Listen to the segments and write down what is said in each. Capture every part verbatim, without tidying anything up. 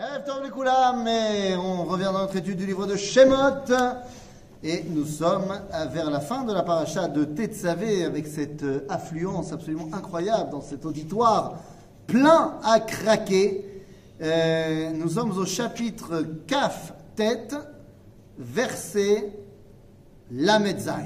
Erev Tov Lekoulam, et on revient dans notre étude du livre de Shemot et nous sommes vers la fin de la paracha de Tetzavé avec cette affluence absolument incroyable dans cet auditoire plein à craquer. Euh, nous sommes au chapitre Kaf Tet, verset Lamed Zayin.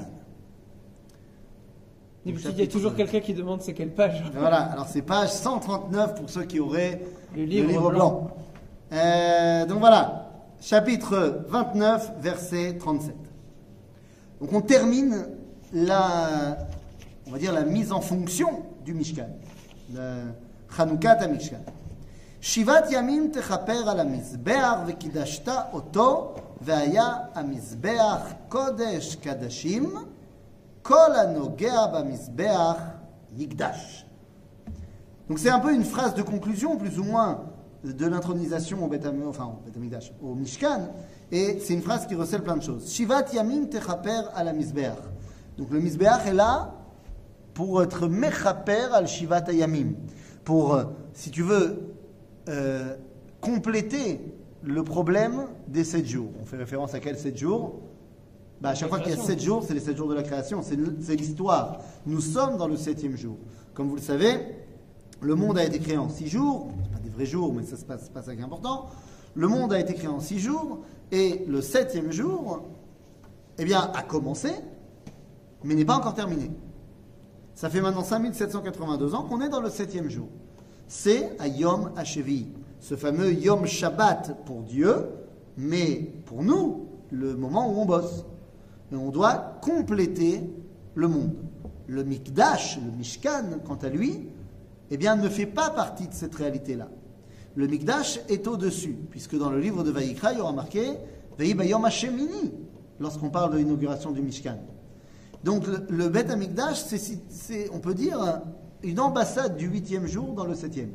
Il y a toujours quelqu'un qui demande c'est quelle page. Voilà, alors c'est page cent trente-neuf pour ceux qui auraient le livre, le livre blanc. blanc. Euh, donc voilà, chapitre vingt-neuf, verset trente-sept. Donc on termine la, on va dire la mise en fonction du Mishkan, le Chanoukat HaMishkan. Shivat yamim techaper al hamizbeach vekidashta oto ve'aya hamizbeach kodesh kadashim kol hanogea bamizbeach yigdash. Donc c'est un peu une phrase de conclusion, plus ou moins, de l'intronisation au Beth Amikdash, enfin au Beth Amikdash, au Mishkan, et c'est une phrase qui recèle plein de choses. Shivat yamim techaper al hamizbeach. Donc le Mizbeach est là pour être mechaper al shivat yamim, pour, si tu veux, euh, compléter le problème des sept jours. On fait référence à quels sept jours? Bah, à chaque fois qu'il y a sept jours, c'est les sept jours de la création, c'est, c'est l'histoire. Nous sommes dans le septième jour. Comme vous le savez, le monde a été créé en six jours, c'est pas des vrais jours, mais ça se passe, c'est pas ça qui est important. Le monde a été créé en six jours, et le septième jour, eh bien, a commencé, mais n'est pas encore terminé. Ça fait maintenant cinq mille sept cent quatre-vingt-deux ans qu'on est dans le septième jour. C'est à Yom HaShevi, ce fameux Yom Shabbat pour Dieu, mais pour nous, le moment où on bosse. Et on doit compléter le monde. Le Mikdash, le Mishkan, quant à lui, eh bien, ne fait pas partie de cette réalité-là. Le Mikdash est au-dessus, puisque dans le livre de Vayikra, il y aura marqué Vehi Bayom Hashemini, lorsqu'on parle de l'inauguration du Mishkan. Donc, le, le Beth Amikdash, c'est, c'est, on peut dire, une ambassade du huitième jour dans le septième.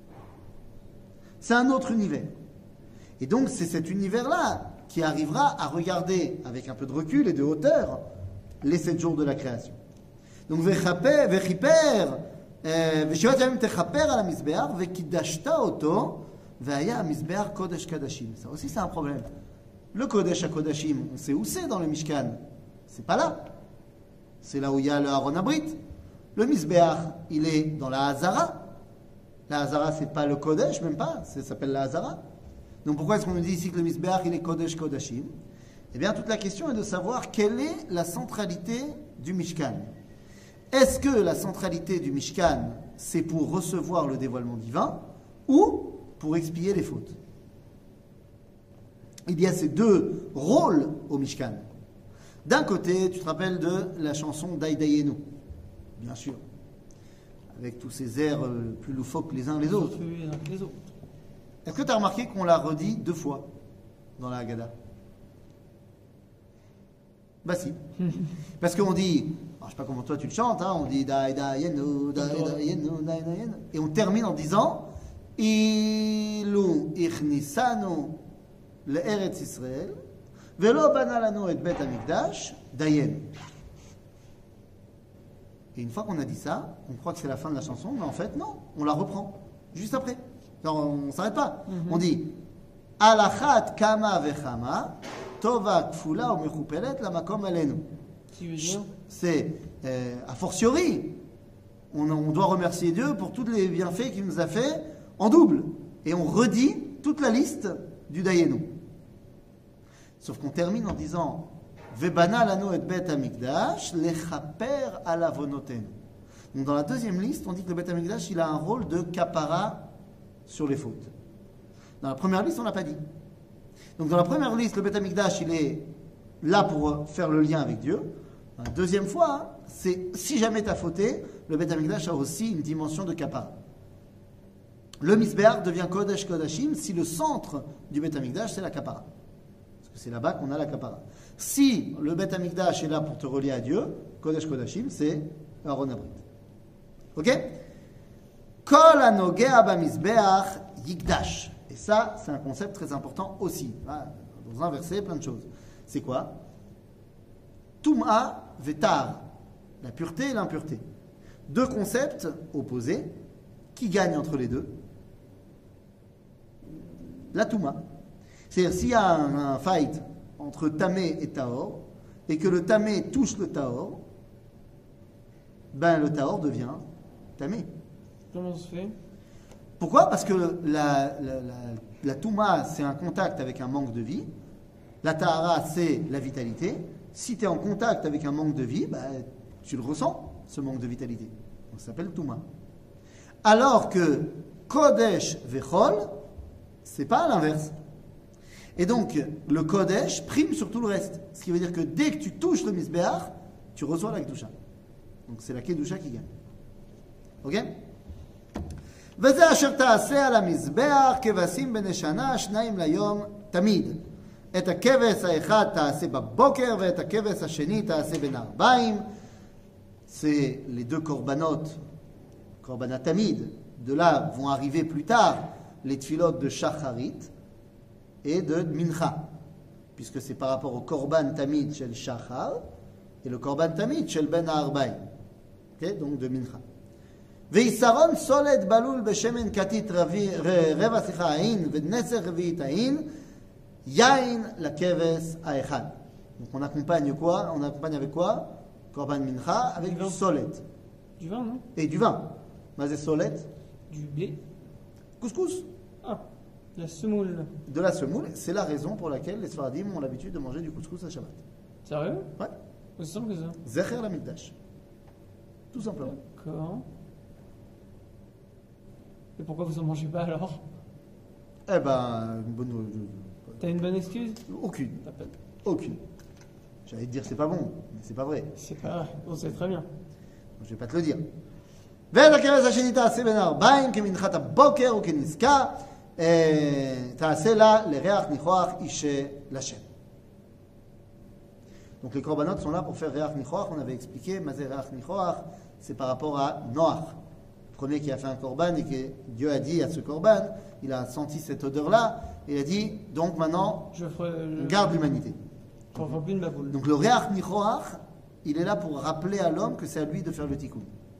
C'est un autre univers. Et donc, c'est cet univers-là qui arrivera à regarder avec un peu de recul et de hauteur les sept jours de la création. Donc, Vechaper, Vechiper, Veshivat Yamim Techaper al hamizbeach, Vekidashta oto, Ve'aya hamizbeach Kodesh Kadashim. Ça aussi, c'est un problème. Le Kodesh HaKodashim, on sait où c'est dans le Mishkan. C'est pas là. C'est là où il y a le Aaron Abrit. Le Mizbeach, il est dans la Hazara. La Hazara, c'est pas le Kodesh, même pas. Ça s'appelle la Hazara. Donc pourquoi est-ce qu'on nous dit ici que le Mizbeach, il est Kodesh Kodashim? Eh bien, toute la question est de savoir quelle est la centralité du Mishkan. Est-ce que la centralité du Mishkan, c'est pour recevoir le dévoilement divin ou pour expier les fautes? Il y a ces deux rôles au Mishkan. D'un côté, tu te rappelles de la chanson Daïdaïenu, bien sûr, avec tous ces airs plus loufoques les uns les autres. Est-ce que tu as remarqué qu'on l'a redit deux fois dans la Haggadah? Bah si. Parce qu'on dit, alors, je ne sais pas comment toi tu le chantes, hein, on dit Daïdaïenu, Daïdaïenu, Daïdaïenu, et on termine en disant Ilu ichnisanu le'eretz Israël, Velo bana lanu et bet hamikdash dayen. Et une fois qu'on a dit ça, on croit que c'est la fin de la chanson, mais en fait non, on la reprend juste après. Alors, on ne s'arrête pas. Mm-hmm. On dit Alachat kama vechama tova kfula ou mechupelet la makom alenu. C'est euh, a fortiori, on, on doit remercier Dieu pour tous les bienfaits qu'il nous a fait en double. Et on redit toute la liste du dayenu. Sauf qu'on termine en disant Vebana lanu et bet hamikdash lechaper ala vonoten. Donc dans la deuxième liste, on dit que le bet hamikdash il a un rôle de kapara sur les fautes. Dans la première liste, on l'a pas dit. Donc dans la première liste, le bet hamikdash il est là pour faire le lien avec Dieu. Dans la deuxième fois, hein, c'est si jamais tu as fauté, le bet hamikdash a aussi une dimension de kapara. Le Mizbeach devient Kodesh Kodashim si le centre du bet hamikdash c'est la kapara. C'est là-bas qu'on a la kapara. Si le Beth Amikdash est là pour te relier à Dieu, Kodesh Kodashim, c'est Aaron Abrit. Ok? Kol hanogea bamizbeach yigdash. Et ça, c'est un concept très important aussi. Dans un verset, plein de choses. C'est quoi? Tum'a vetar. La pureté et l'impureté. Deux concepts opposés. Qui gagne entre les deux? la Touma. C'est-à-dire, s'il y a un, un fight entre Tamé et Tahor, et que le Tamé touche le Tahor, ben le Tahor devient Tamé. Comment ça se fait? Pourquoi? Parce que la, la, la, la Touma, c'est un contact avec un manque de vie. La Tahara, c'est la vitalité. Si tu es en contact avec un manque de vie, ben, tu le ressens, ce manque de vitalité. Donc, ça s'appelle Touma. Alors que Kodesh Vechol, c'est pas à l'inverse. Et donc, le Kodesh prime sur tout le reste. Ce qui veut dire que dès que tu touches le Misbéach, tu reçois la Kedusha. Donc, c'est la Kedusha qui gagne. Ok? וזה אשר תעשה על המזבח כבשים בנשנה שניים ליום תמיד. את הכבש האחד תעשה בבוקר ואת הכבש השני תעשה בין הארבעים. C'est les deux korbanot, korbanat tamid. De là vont arriver plus tard les tfilotes de shacharit et de mincha, puisque c'est par rapport au korban tamid shel shachar et le korban tamid shel ben ha'arbaim. Okay? Donc de mincha. ויסרון סולת בלול בשמן כתית רבע שיחה העין ונסך רביעית העין יין לכבש האחד. Donc on accompagne quoi? On accompagne avec quoi? Korban mincha avec du solet. Du vin, non? Et du vin. Mazé solet? Du blé. Couscous. Ah, la semoule. De la semoule. C'est la raison pour laquelle les Sfaradim ont l'habitude de manger du couscous à Shabbat. Sérieux? Ouais. Aussi simple que ça. Zecher la mikdash. Tout simplement. D'accord. Et pourquoi vous en mangez pas alors? Eh ben, une bonne. T'as une bonne excuse? Aucune. T'as pas... Aucune. J'allais te dire c'est pas bon, mais c'est pas vrai. C'est pas vrai, on sait très bien. Donc, je vais pas te le dire. ואת הכבש השני תעשה בין הארבעים כמנחת הבוקר וכנזקה תעשה לה לריח ניחוח אישה לשם. Donc les korbanot sont là pour faire riach nichoach. On avait expliqué, mazé riach nichoach, c'est par rapport à Noach, le premier qui a fait un korban et que Dieu a dit à ce korban, il a senti cette odeur-là, et il a dit, donc maintenant, Je ferai. Je... garde l'humanité. J'en ferai plus de ma boule. Donc le riach nichoach, il est là pour rappeler à l'homme que c'est à lui de faire le tikkun.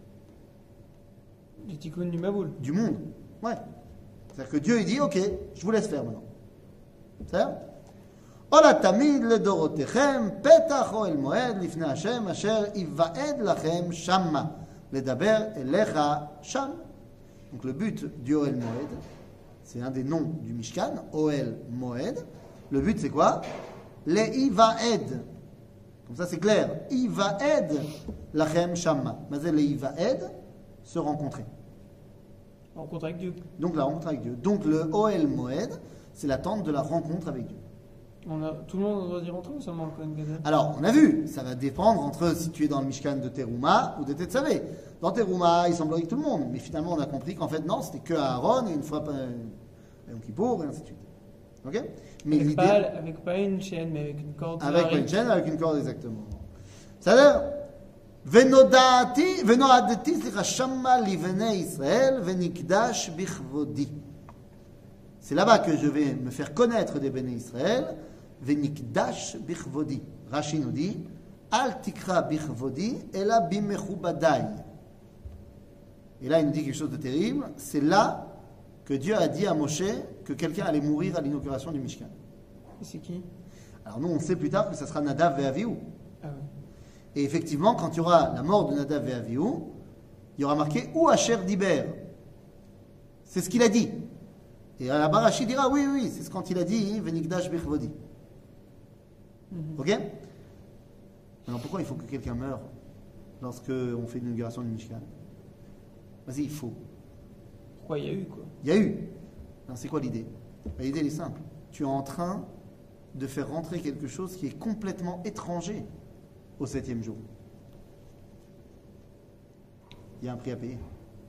Du tikkun du maboule. Du monde. Ouais. C'est-à-dire que Dieu, il dit, ok, je vous laisse faire maintenant. C'est ça? Ola tamid le dorotechem, petach oel moed, lifnei Hashem, asher ivaed lachem shamma, ledaber elecha sham. Donc le but du Oel Moed, c'est un des noms du Mishkan, Oel Moed. Le but c'est quoi? Les ivaed. Comme ça c'est clair. Ivaed lachem shamma. Mais les ivaed, se rencontrer. Rencontre avec Dieu. Donc la rencontre avec Dieu. Donc le Oel Moed, c'est l'attente de la rencontre avec Dieu. On a, tout le monde doit y rentrer ou seulement le Kohen Gadol? Alors, on a vu, ça va dépendre entre si tu es dans le Mishkan de Teruma ou de Tetzavé. Dans Teruma, il semblerait que tout le monde, mais finalement, on a compris qu'en fait, non, c'était que Aaron et une fois Yom Kippour et ainsi de suite. Ok? Mais Avec l'idée. pas, avec pas une chaîne, mais avec une corde. Avec séparée. une chaîne, avec une corde, exactement. C'est-à-dire, Venodati, Venodati, slicha shamma livnei Israël, venikdash bichvodi. C'est là-bas que je vais me faire connaître des béné Israël. Venikdash bichvodi. Rashi nous dit, al tikra bichvodi, ela bimechubadai. Et là, il nous dit quelque chose de terrible. C'est là que Dieu a dit à Moshe que quelqu'un allait mourir à l'inauguration du Mishkan. Et c'est qui? Alors nous, on sait plus tard que ça sera Nadav et Avihu. Ah ouais. Et effectivement, quand il y aura la mort de Nadav et Avihu, il y aura marqué ou Asher Diber. C'est ce qu'il a dit. Et là-bas, Rashi dira oui, oui, c'est ce quand il a dit Venikdash bichvodi. Mhm. Ok? Alors pourquoi il faut que quelqu'un meure lorsque on fait l'inauguration du Mishkan? Vas-y, il faut. Pourquoi il y a eu quoi? Il y a eu. Alors, c'est quoi l'idée? L'idée elle est simple. Tu es en train de faire rentrer quelque chose qui est complètement étranger au septième jour. Il y a un prix à payer.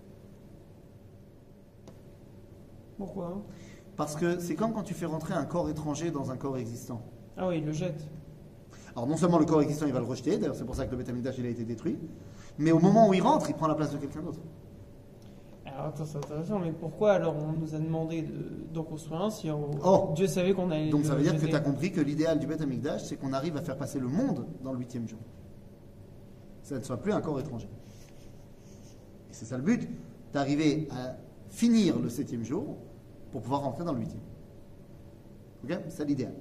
Pourquoi? Parce que c'est comme quand tu fais rentrer un corps étranger dans un corps existant. Ah oui, il le jette. Alors non seulement le corps existant il va le rejeter, d'ailleurs c'est pour ça que le Beth Amikdash il a été détruit, mais au moment où il rentre, il prend la place de quelqu'un d'autre. Alors attends, c'est intéressant, mais pourquoi alors on nous a demandé de, d'en construire un si on- Oh. Dieu savait qu'on allait. Donc ça le veut dire que jeter. tu as compris que l'idéal du Beth Amikdash, c'est qu'on arrive à faire passer le monde dans le huitième jour. Ça ne soit plus un corps étranger. Et c'est ça le but, d'arriver à finir le septième jour pour pouvoir rentrer dans le huitième. Ok, c'est l'idéal.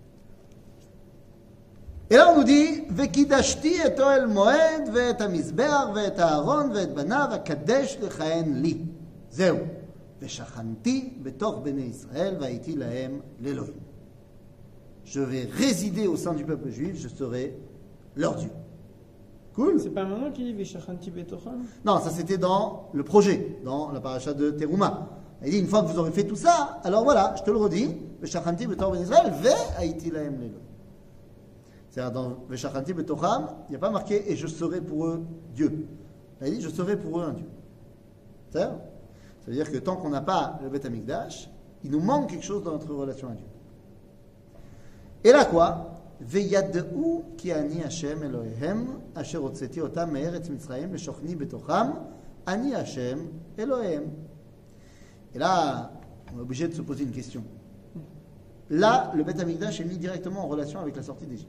Et là on nous dit Vekidashti et Oel Moed ve'et hamizbeach ve'et Aaron ve'et banav akadesh lechaen li. Zeu. Veshachanti betoch bnei Israël va'iti lahem l'Elohim. Je vais résider au sein du peuple juif, je serai leur Dieu. Cool. C'est pas maintenant qu'il dit Veshachanti betocham? Non, ça c'était dans le projet, dans la paracha de Teruma. Il dit une fois que vous aurez fait tout ça, alors voilà, je te le redis, Veshachanti betoch bnei Israël ve'iti lahem l'Elohim. C'est-à-dire dans Veshachanti betocham, il n'y a pas marqué et je serai pour eux Dieu. Il dit je serai pour eux un Dieu. C'est-à-dire, ça veut dire que tant qu'on n'a pas le Beth Amikdash, il nous manque quelque chose dans notre relation à Dieu. Et là quoi? Veyad'u ki ani Hashem Elohehem asher hotzeti otam me'eretz Mitzrayim leshochni betocham ani Hashem Elohehem. Et là, on est obligé de se poser une question. Là, le Beth Amikdash est mis directement en relation avec la sortie d'Égypte.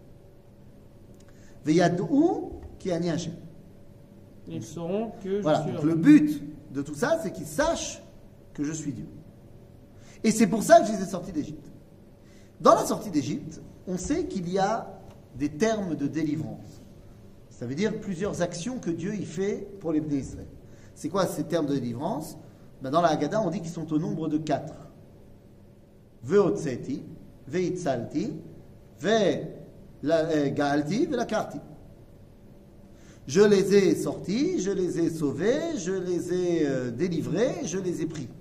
Veyad'u ki ani Hashem. Ils sauront que je voilà, suis donc leur le but de tout ça, c'est qu'ils sachent que je suis Dieu. Et c'est pour ça que je les ai sortis d'Égypte. Dans la sortie d'Égypte, on sait qu'il y a des termes de délivrance. Ça veut dire plusieurs actions que Dieu y fait pour les Bnei Israël. C'est quoi ces termes de délivrance? Ben dans la Haggadah, on dit qu'ils sont au nombre de quatre. Ve'otzeti, ve'itzalti, ve'gaalti, ve'lakarti. Je les ai sortis, je les ai sauvés, je les ai euh, délivrés, je les ai pris.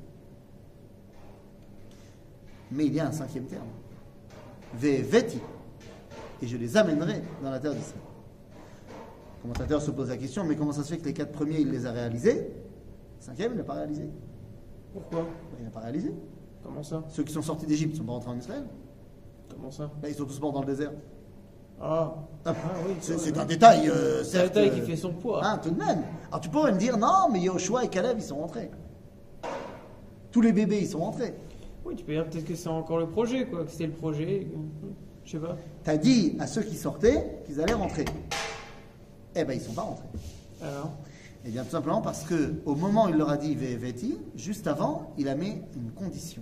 Mais il y a un cinquième terme. Ve'veti. Et je les amènerai dans la terre d'Israël. Le commentateur se pose la question, mais comment ça se fait que les quatre premiers, il les a réalisés? Le cinquième, il n'a pas réalisé. Pourquoi? Il n'a pas réalisé. Comment ça? Ceux qui sont sortis d'Égypte ne sont pas rentrés en Israël. Comment ça? Là, ils sont tous morts dans le désert. Ah, Ah, ah oui, c'est, ouais, c'est ouais. un détail, euh, C'est un certes. détail qui euh, fait son poids. Hein, tout de même. Alors tu pourrais me dire, non, mais Yoshua et Caleb, ils sont rentrés. Tous les bébés, ils sont rentrés. Oui, tu peux dire peut-être que c'est encore le projet, quoi, que c'était le projet. que- Je sais pas. Tu as dit à ceux qui sortaient qu'ils allaient rentrer. Eh bien, ils ne sont pas rentrés. Alors, Eh bien, tout simplement parce qu'au moment où il leur a dit Ve'eveti, juste avant, il a mis une condition.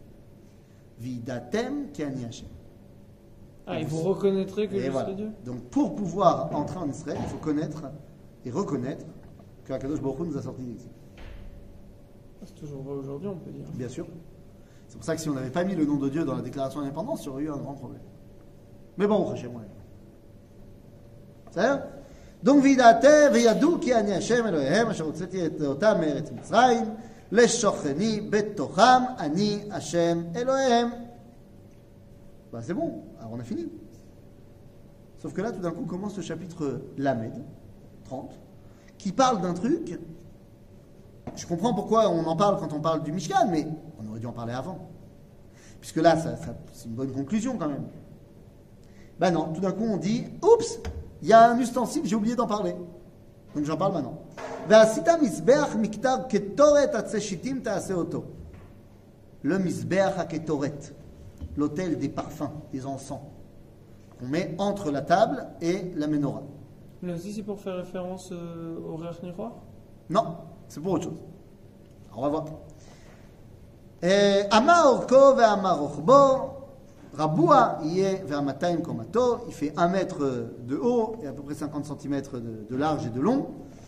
Vidatem Keani Hashem. ah, et vous reconnaîtrez que Et je voilà. suis Dieu? Donc, pour pouvoir entrer en Israël, il faut connaître et reconnaître que Akadosh Baruch Hu nous a sortis d'exil. Ah, c'est toujours vrai aujourd'hui, on peut dire. Bien sûr. C'est pour ça que si on n'avait pas mis le nom de Dieu dans la déclaration d'indépendance, il y aurait eu un grand problème. Mais bon, chez moi. C'est-à-dire? Donc, vidate, veyadou ki ani Hashem Elohehem, asher hotzeti et otam me'eretz Mitzrayim, leshocheni betocham ani Hashem Elohehem. Bah, c'est bon, alors on a fini. Sauf que là, tout d'un coup, commence le chapitre Lamed, trente, qui parle d'un truc. Je comprends pourquoi on en parle quand on parle du Mishkan, mais on aurait dû en parler avant. Puisque là, ça, ça- c'est une bonne conclusion quand même. Ben non, tout d'un coup on dit, oups, il y a un ustensile, j'ai oublié d'en parler. Donc j'en parle maintenant. Ve'asita mizbeach miktar ketoret atzeshitim ta'ase oto. Le mizbeach haketoret, l'autel des parfums, des encens, qu'on met entre la table et la menorah. Là aussi, c'est pour faire référence euh, au Rech Miroir? Non, c'est pour autre chose. Alors, on va voir. Ama orko ve'ama rochbo, Raboua yé ve'amataim komato, il fait un mètre de haut et à peu près cinquante centimètres de, de large et de long.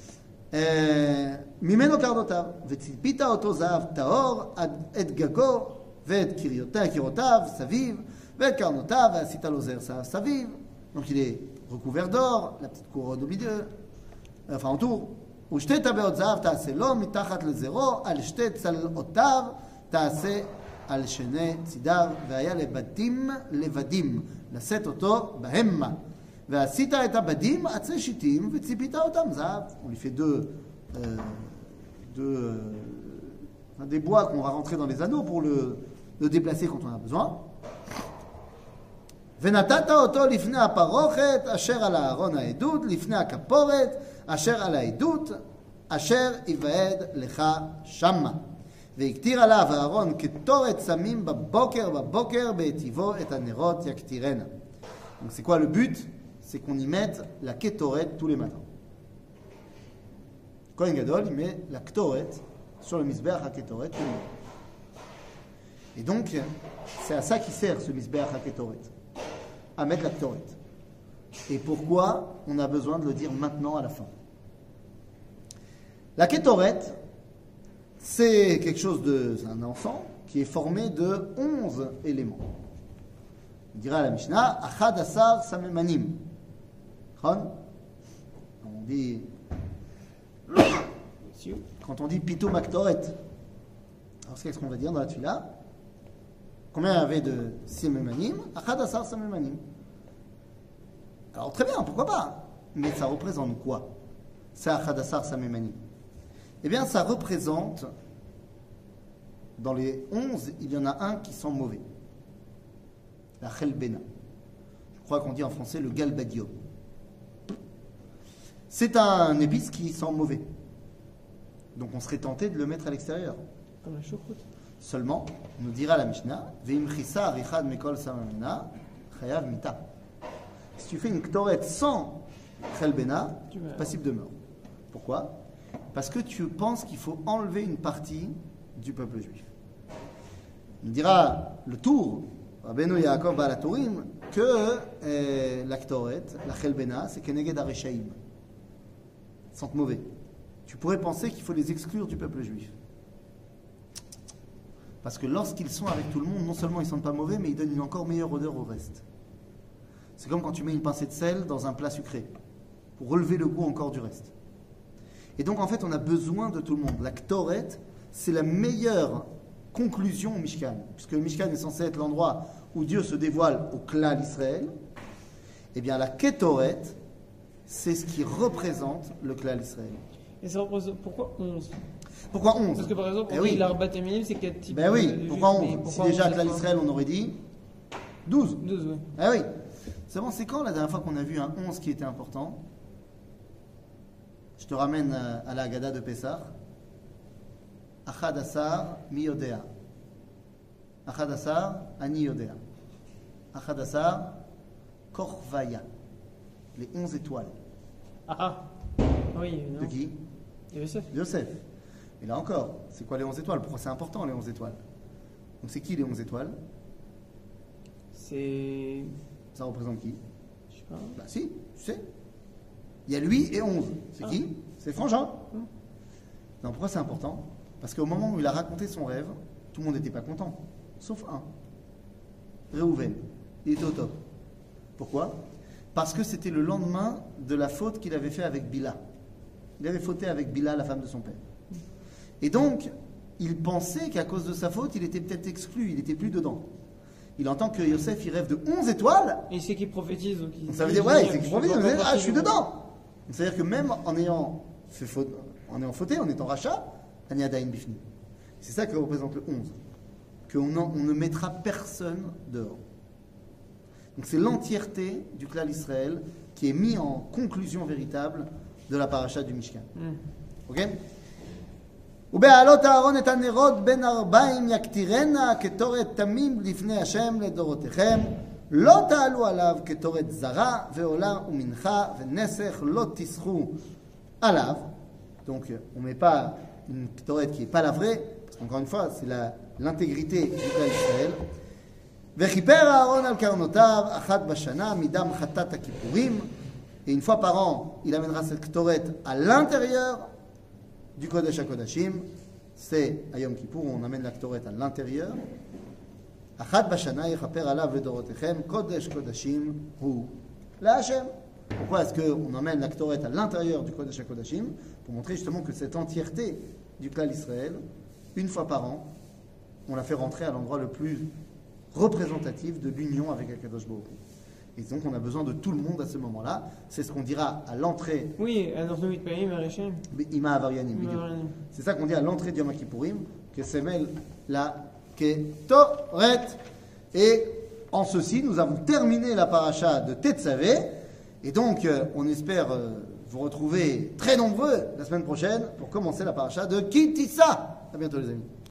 Mimeno kardotav, ve'tzipita oto zahav taor, ad et gago, ve'et kirotav, saviv, ve'et karnotav, ve'asita lozer saviv. Donc il est recouvert d'or, la petite couronne au milieu, enfin autour. ושתי טבעות זהב תעשה לו, מתחת לזרו, על שתי צלעותיו תעשה על שני צידיו, והיה לבדים לבדים, לשאת אותו בהמה. ועשית את הבדים עצי שיטים, וציפית אותם זהב. On lui fait deux, euh, deux euh, des bois qu'on va rentrer dans les anneaux pour le, le déplacer quand on a besoin. ונתת אותו לפני הפרוכת, אשר על הארון העדות, לפני הכפורת, אשר על העדות, אשר יוועד לך שמה. והקטיר עליו הארון כתורת סמים בבוקר בבוקר, בהטיבו את הנרות יקטירנה. Donc c'est quoi le but? C'est qu'on y mette la ketoret tous les matins. Kohen Gadol, il met la ketoret sur le misbeach à ketoret tous les matins. Et donc, c'est à ça qui sert ce Misbeach HaKetoret, à mettre la Ketoret. Et pourquoi on a besoin de le dire maintenant à la fin? La Ketoret, c'est quelque chose de. C'est un enfant qui est formé de onze éléments. On dira à la Mishnah, Achad Asar Samemanim. On dit. Quand on dit Pito Maktoret, alors qu'est-ce qu'on va dire dans la Tfila? Combien il y avait de Samemanim? Achad Asar Samemanim. Alors très bien, pourquoi pas? Mais ça représente quoi? C'est Achad Asar Samemanim. Eh bien, ça représente, dans les onze, il y en a un qui sent mauvais. La Chelbena. Je crois qu'on dit en français le Galbadium. C'est un épice qui sent mauvais. Donc on serait tenté de le mettre à l'extérieur. Comme la choucroute. Seulement, on nous dira la Mishnah, Ve'im chissa arichad mekol samamena, chayav mita. Si tu fais une ktoret sans Chelbena, passible de mort. Pourquoi? Parce que tu penses qu'il faut enlever une partie du peuple juif. On dira le tour, Rabbeinu Yaakov Baal HaTurim, que euh, la Ktoret, la Chelbena, c'est Keneged HaReshaim. Ils sentent mauvais. Tu pourrais penser qu'il faut les exclure du peuple juif. Parce que lorsqu'ils sont avec tout le monde, non seulement ils ne sentent pas mauvais, mais ils donnent une encore meilleure odeur au reste. C'est comme quand tu mets une pincée de sel dans un plat sucré, pour relever le goût encore du reste. Et donc, en fait, on a besoin de tout le monde. La Ktoret, c'est la meilleure conclusion au Mishkan. Puisque le Mishkan est censé être l'endroit où Dieu se dévoile au clan d'Israël. Eh bien, la Ketoret, c'est ce qui représente le clan d'Israël. Et ça représente... Pourquoi onze? Pourquoi onze? Parce que, par exemple, eh on oui. dit l'Arbat Eminim, c'est quel type? Ben oui, de pourquoi juif, onze? pourquoi Si déjà onze, clan d'Israël, on aurait dit douze. douze, oui. Eh oui. C'est bon, c'est quand la dernière fois qu'on a vu un onze qui était important? Je te ramène à la Haggadah de Pessah. Achad Asar mi yodea. Achad Asar ani yodea. Achad Asar korvaya. Les onze étoiles. Ah ah. Oui, non. De qui? De Yosef. De Yosef. Et là encore, c'est quoi les onze étoiles? Pourquoi c'est important les onze étoiles? Donc c'est qui les onze étoiles? C'est... Ça représente qui? Je sais pas. Bah si, tu sais. Il y a lui et onze. C'est ah. qui? C'est Frangin. Ah. Non, pourquoi c'est important? Parce qu'au moment où il a raconté son rêve, tout le monde n'était pas content. Sauf un. Réhouven. Il était au top. Pourquoi? Parce que c'était le lendemain de la faute qu'il avait fait avec Bila. Il avait fauté avec Bila, la femme de son père. Et donc, il pensait qu'à cause de sa faute, il était peut-être exclu, il n'était plus dedans. Il entend que Yosef, il rêve de onze étoiles. Et c'est qu'il prophétise. Donc, il... donc ça veut dire, ouais, c'est qu'il prophétise. Donc, ah, je suis dedans. C'est-à-dire que même en ayant, fait faute, en ayant fauté, en étant rachat, c'est ça que représente le onze. Qu'on en, on ne mettra personne dehors. Donc c'est l'entièreté du clan d'Israël qui est mis en conclusion véritable de la paracha du Mishkan. Mm. Ok? ובעלות אהרון את הנרות בין ארבעים יקטירנה כתורת תמים לפני השם לדורותיכם לא תעלו עליו כתורת זרה ועולה ומנחה ונסך לא תסחו עליו. Donc on ne met pas une ketoret qui n'est pas la vraie, parce qu'encore une fois c'est la, l'intégrité du clan d'Israël. וכיפר אהרון על קרנותיו אחת בשנה מדם חטאת הכיפורים, et une fois par an il amènera cette ketoret à l'intérieur du Kodesh HaKodashim. C'est à Yom Kippour où on amène la ketoret à l'intérieur. Achat bashana yechaper alav ledorotechem Kodesh Kodashim hu laHashem. Pourquoi est-ce qu'on emmène la ketoret à l'intérieur du Kodesh HaKodashim? Pour montrer justement que cette entièreté du clan d'Israël, une fois par an, on la fait rentrer à l'endroit le plus représentatif de l'union avec Akadosh Baruch Hu. Et donc on a besoin de tout le monde à ce moment-là. C'est ce qu'on dira à l'entrée. Oui, à l'entrée de Payim, à Réchem. Ima Avarianim. C'est ça qu'on dit à l'entrée de Yom Kippourim, que c'est mêle la Ketoret. Et en ceci, nous avons terminé la paracha de Tetzavé. Et donc, on espère vous retrouver très nombreux la semaine prochaine pour commencer la paracha de Ki Tisa. À bientôt les amis.